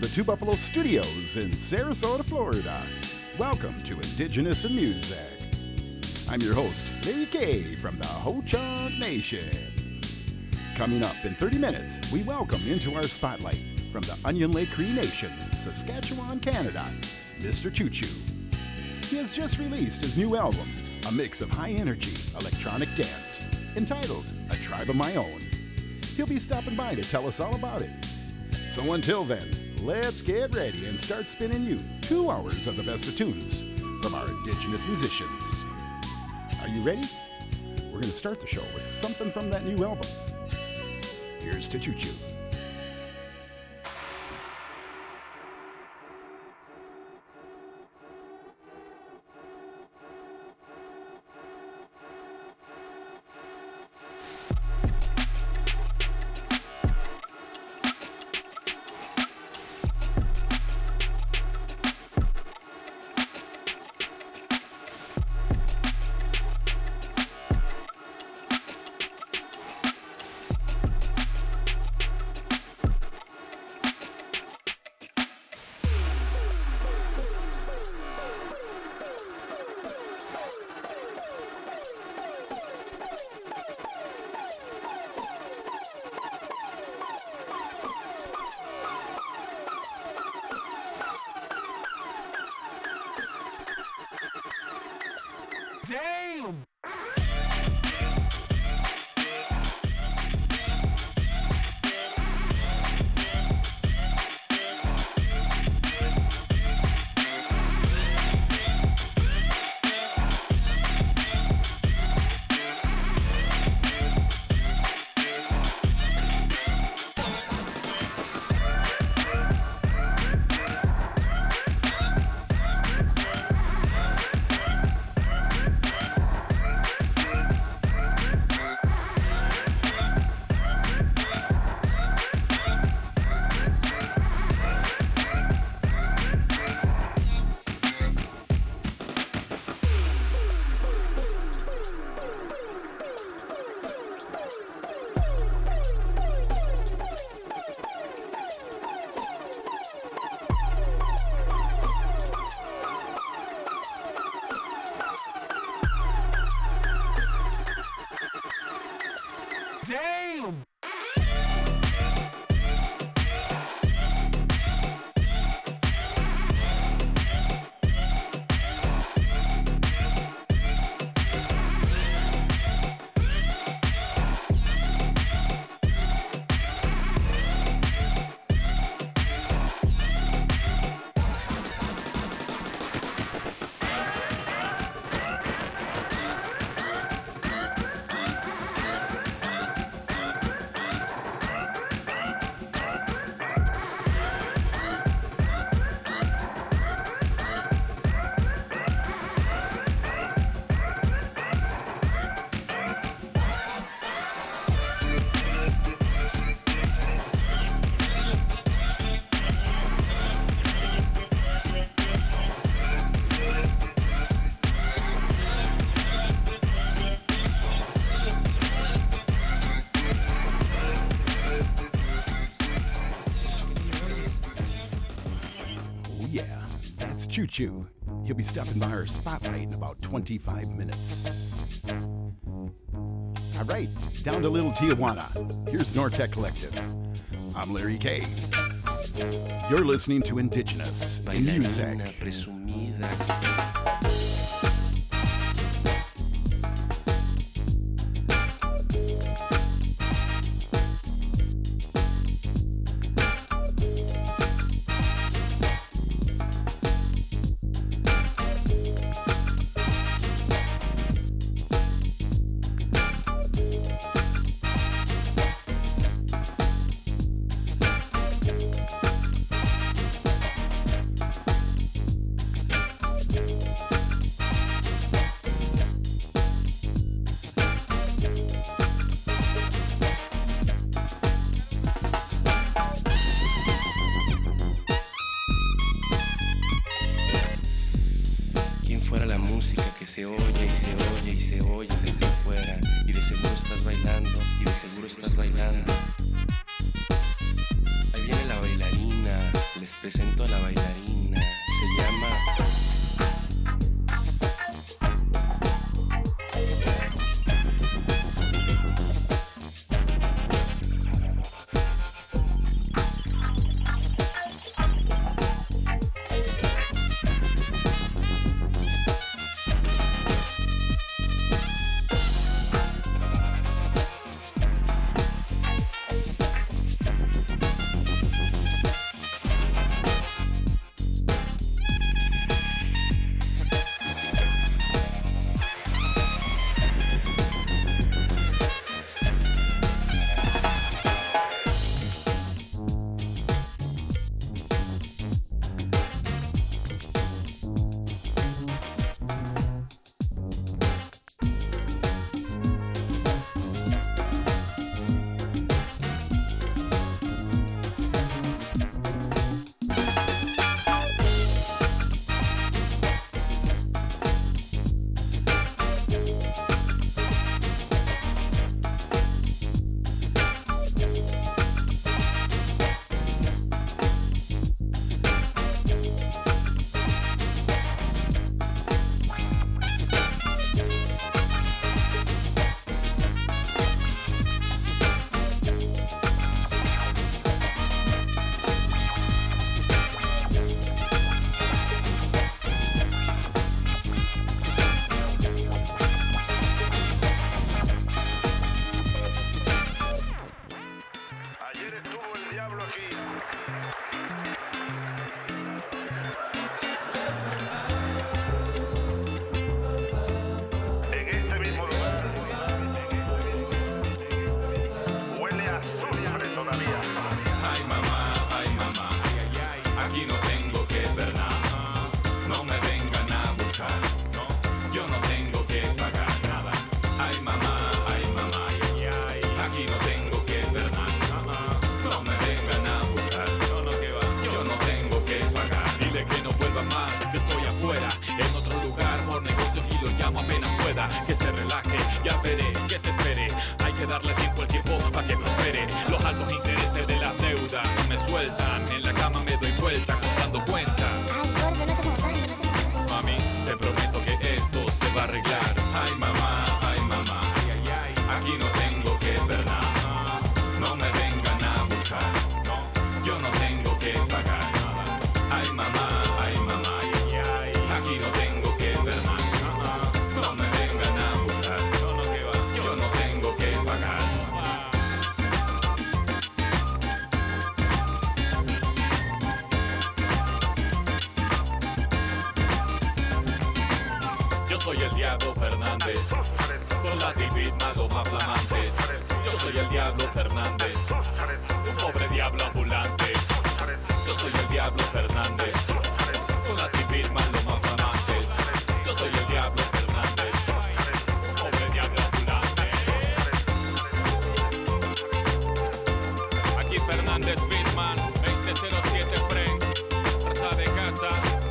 the Two Buffalo Studios in Sarasota, Florida. Welcome to Indigenous in Music. I'm your host, Larry K. from the Ho-Chunk Nation. Coming up in 30 minutes, we welcome into our spotlight from the Onion Lake Cree Nation, Saskatchewan, Canada, Mr. Choo Choo. He has just released his new album, a mix of high-energy electronic dance, entitled A Tribe of My Own. He'll be stopping by to tell us all about it. So until then, let's get ready and start spinning you 2 hours of the best of tunes from our Indigenous musicians. Are you ready? We're going to start the show with something from that new album. Here's to Choo Choo. Damn! Damn! Choo Choo. He'll be stopping by our spotlight in about 25 minutes. All right, down to Little Tijuana. Here's Nortec Collective. I'm Larry K. You're listening to Indigenous in Music. Se oye y se oye y se oye desde afuera, y de seguro estás bailando, y de seguro estás bailando. Ahí viene la bailarina, Les presento a la bailarina. Se llama... Que se relaje, ya veré, que se espere. Hay que darle tiempo al tiempo para que prospere. Los altos intereses de la deuda no me sueltan. En la cama me doy vuelta contando cuentas. Ay, gordo, no te muevas. Mami, te prometo que esto se va a arreglar. Ay, mamá, ay, ay, ay. Aquí no tengo que ver nada. No me vengan a buscar. Yo no tengo que pagar. Ay, mamá, ay, ay, ay. Aquí no tengo que ver nada. Soy el Diablo Fernández, con la divina los más flamantes. Yo soy el Diablo Fernández, un pobre diablo ambulante. Yo soy el Diablo Fernández, con la divina los más flamantes. Yo soy el Diablo Fernández, un pobre diablo ambulante. Aquí Fernández Bitman, 2007 Frank, raza de casa.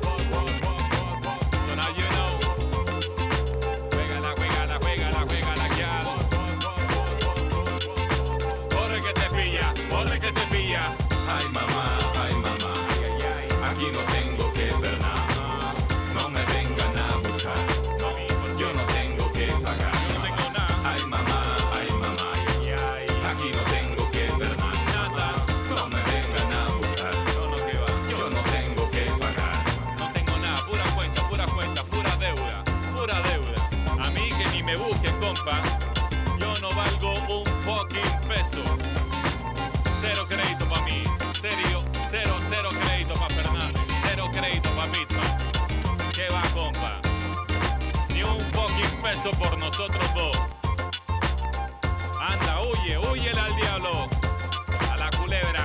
Ay mamá, ay, ay, ay. Aquí no tengo que ver nada. No me vengan a buscar. Yo no tengo que pagar. Ay mamá, ay, ay, ay. Aquí no tengo que ver nada. No me vengan a buscar. Yo no tengo que pagar. No tengo nada, pura cuenta, pura deuda. A mí que ni me busquen, compa. Yo no valgo un fucking peso. Cero crédito pa' mí, serio, cero crédito pa' Fernández, cero crédito pa' Bitman. ¿Qué va, compa? Ni un fucking peso por nosotros dos. Anda, huyele al diablo, a la culebra.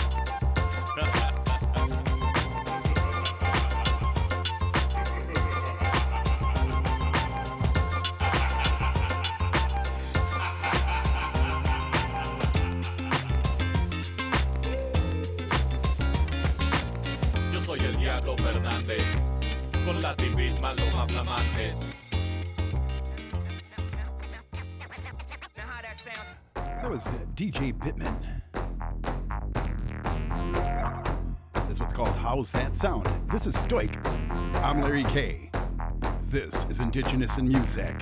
Soy el Diablo Fernández, con la Bitman los más flamantes. That was DJ Pittman. is what's called How's That Sound? This is Stoik. I'm Larry K. This is Indigenous in Music.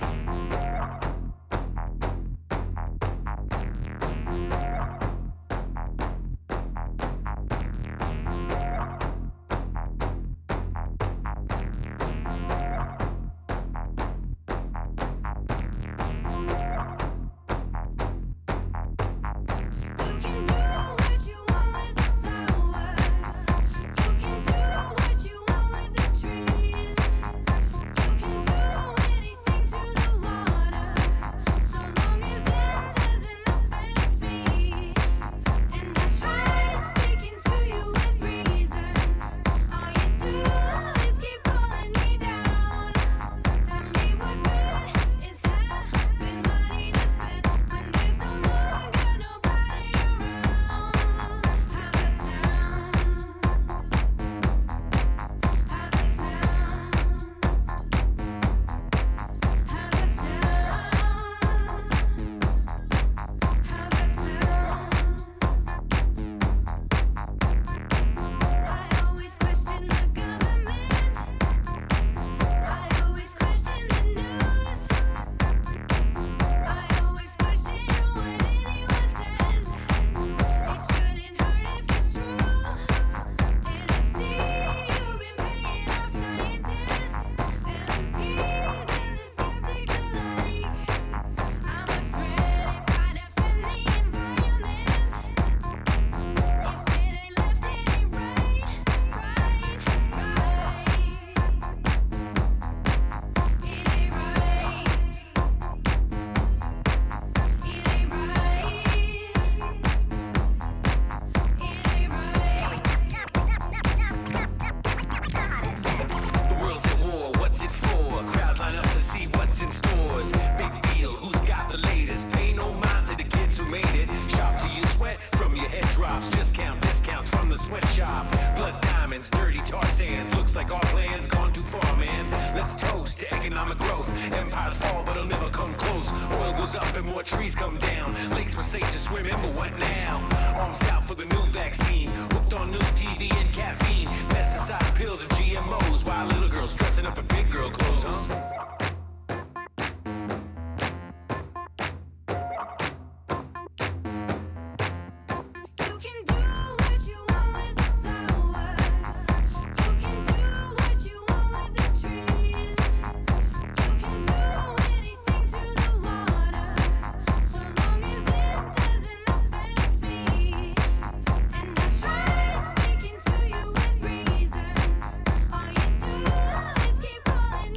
Keep calling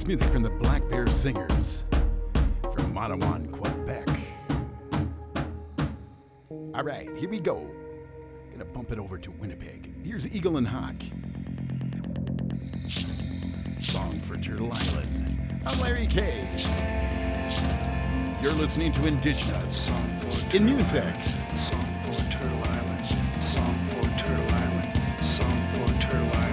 music from the Black Bear Singers from Matawan, Quebec. All right, here we go. Gonna bump it over to Winnipeg. Here's Eagle and Hawk. Song for Turtle Island. I'm Larry K. You're listening to Indigenous in music. Song for Turtle Island. Song for Turtle Island. Song for Turtle Island.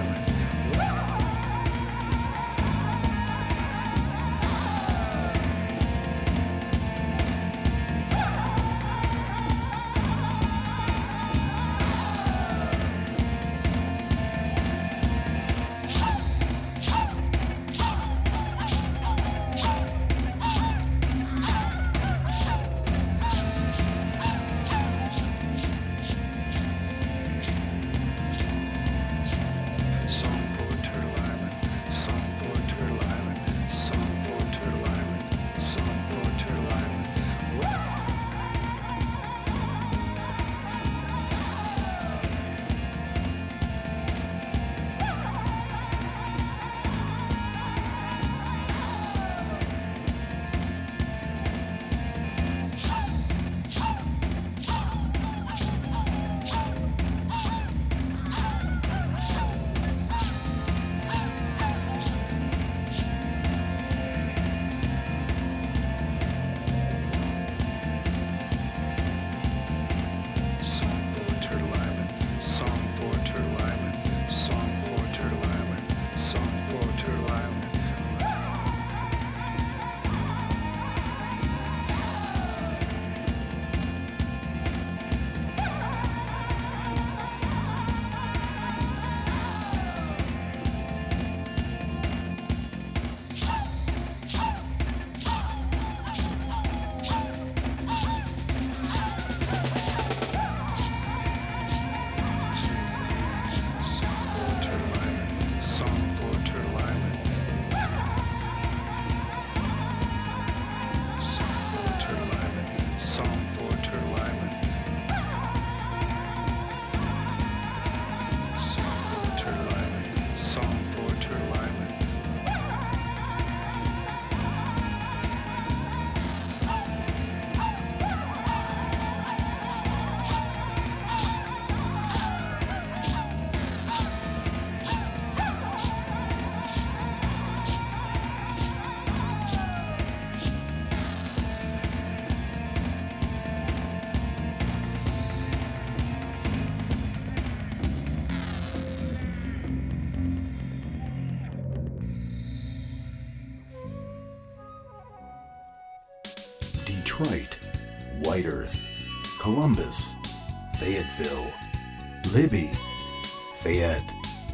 Detroit, White Earth, Columbus, Fayetteville, Libby, Fayette,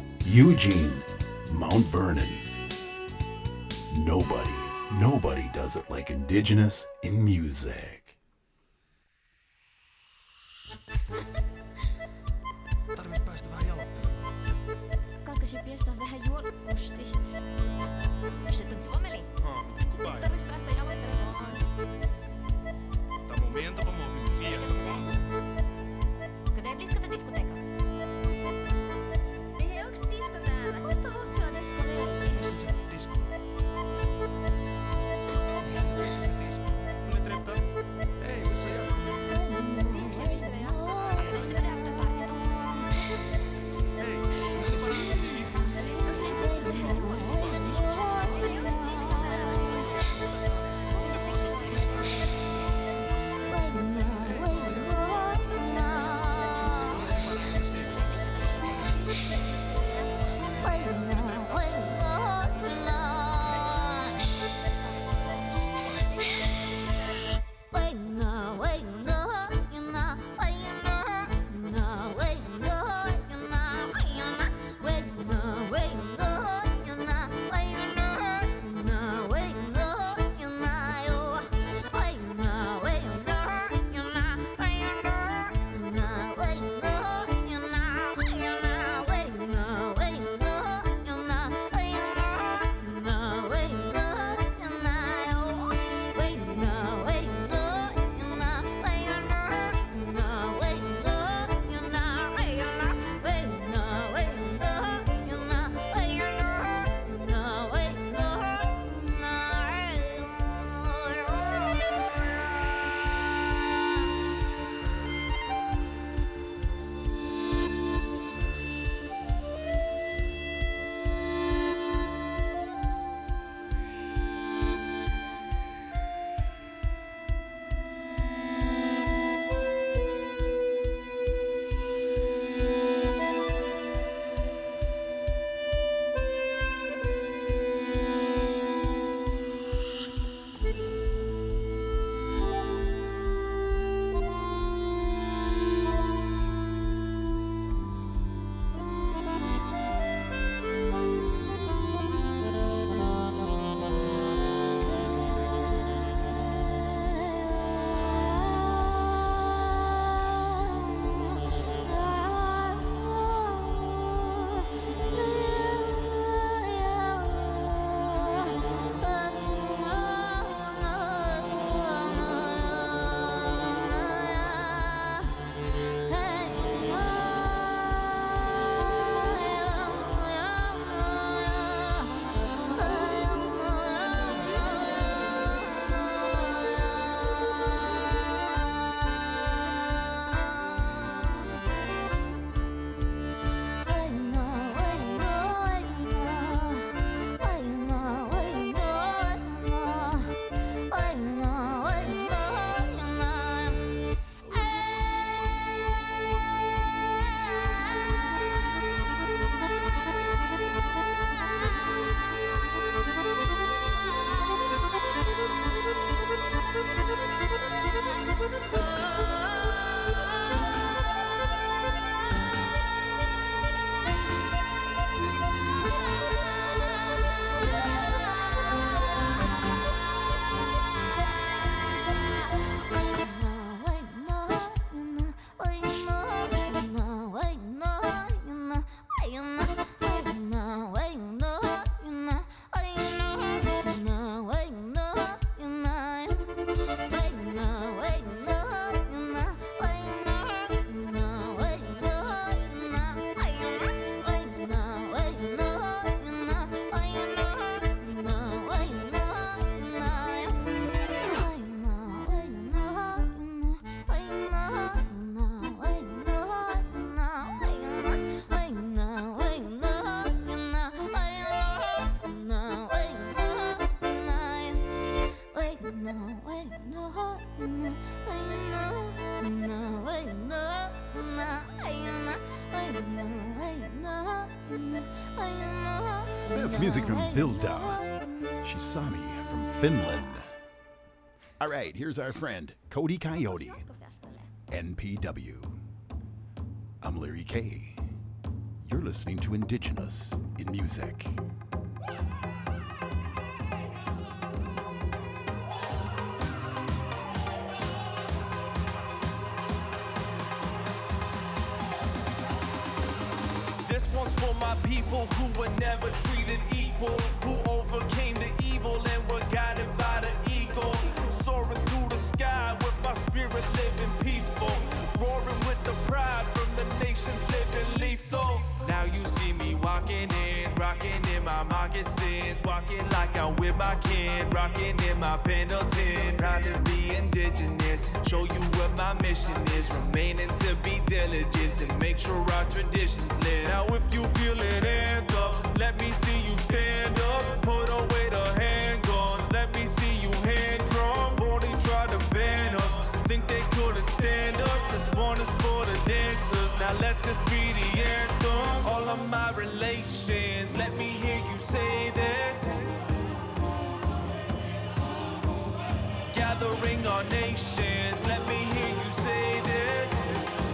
Eugene, Mount Vernon. Nobody does it like Indigenous in music. Tarvis päästä vähän jaloittelemaan. Kanske bjössa vähän juokustit. Sitten suomeli. Tarvis päästä jaloittelemaan. Tää on mun meidän tapa muovin vielä. Kada je bliskata diskoteka? Ei, onks disko täällä? Muista hotsia disko leiri. Missä se disko? Missä se disko? Kun ne treptaa? Ei, missä jatko? Tiedätkö sä missä ne jatkaa? Akadesti vedä afterparty tuolla. Ei, missä se disko? That's music from Vilda. She saw me from Finland. All right, here's our friend, Cody Coyote, NPW. I'm Larry K. You're listening to Indigenous in Music. This one's for my people who were never treated equal, who overcame the evil and were guided by the eagle. Soaring through the sky with my spirit living peaceful, roaring with the pride from the nations living lethal. Now you see me walking in, rocking in my moccasins, walking like I'm with my kin, rocking in my Pendleton. Proud to be indigenous, show you what my mission is, remaining to be diligent to make sure our traditions live. Now if you feel it, hand up, let me see you stand up, put away the handguns, let me see you hand drum. Before they try to ban us, think they couldn't stand us. This one is for the dancers, now let this be the anthem. All of my relations, let me hear you say this. Gathering our nations, let me hear you say this.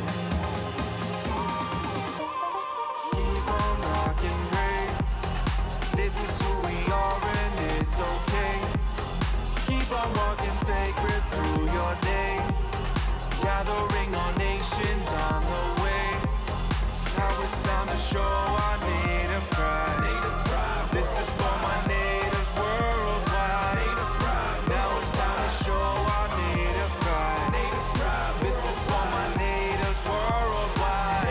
Keep on rocking braids, this is who we are and it's okay. Keep on walking sacred through your days, gathering our nations on the way. Now it's time to show our native pride. This is for my natives worldwide. Now it's time to show our native pride. This is for my natives worldwide.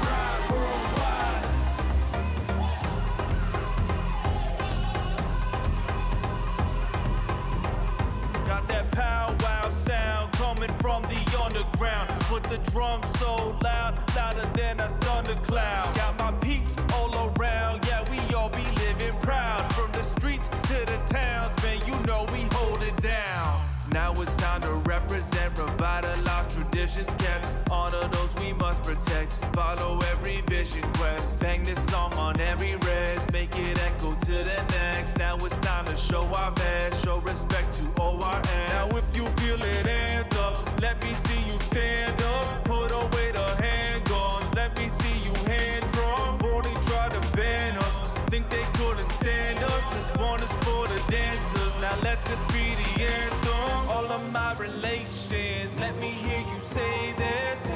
Got that powwow sound coming from the underground. Put the drum so loud, louder than a thundercloud. Got my peeps all around, yeah, we all be living proud. From the streets to the towns, man, you know we hold it down. Now it's time to represent, revitalize traditions kept. Honor those we must protect, follow every vision quest. Bang this song on every res, make it echo to the next. Now it's time to show our best, show respect to ORN. Now if you feel it, hand up, let me see you stand up. Put away the handguns, let me see you hand drum. Before they try to ban us, think they couldn't stand us. This one is for the dancers, now let this be the anthem. All of my relations, let me hear you say this.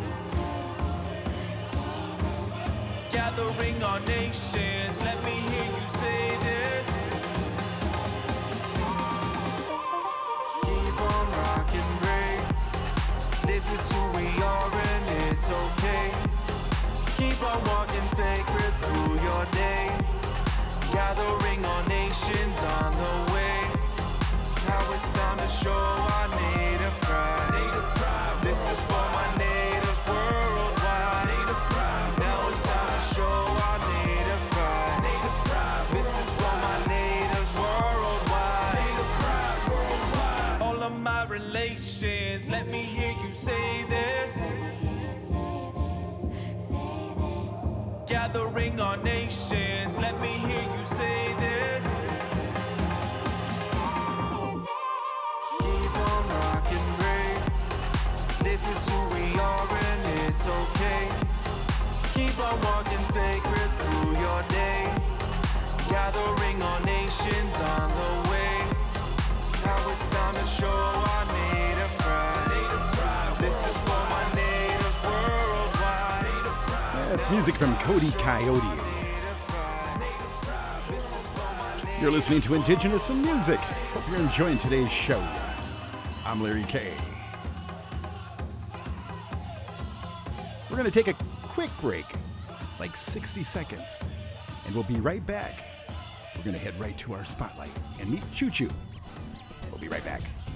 Gathering our nations, let me hear you say this. Keep on rocking braids, this is who we are and it's okay. Keep on walking sacred through your days, gathering our nations on the way. Now it's time to show our native pride. This is for my natives worldwide. Now it's time to show our native pride. This is for my natives worldwide. All of my relations, let me hear you say this. Gathering our nations, let me hear you say this. Keep on rocking braids, this is who we are and it's okay. Keep on walking sacred through your days, gathering our nations on the way. Now it's time to show our native pride. This is for my natives worldwide. That's music from Cody Coyote. You're listening to Indigenous in Music. Hope you're enjoying today's show. I'm Larry K. We're going to take a quick break, like 60 seconds, and we'll be right back. We're going to head right to our spotlight and meet Choo Choo. We'll be right back.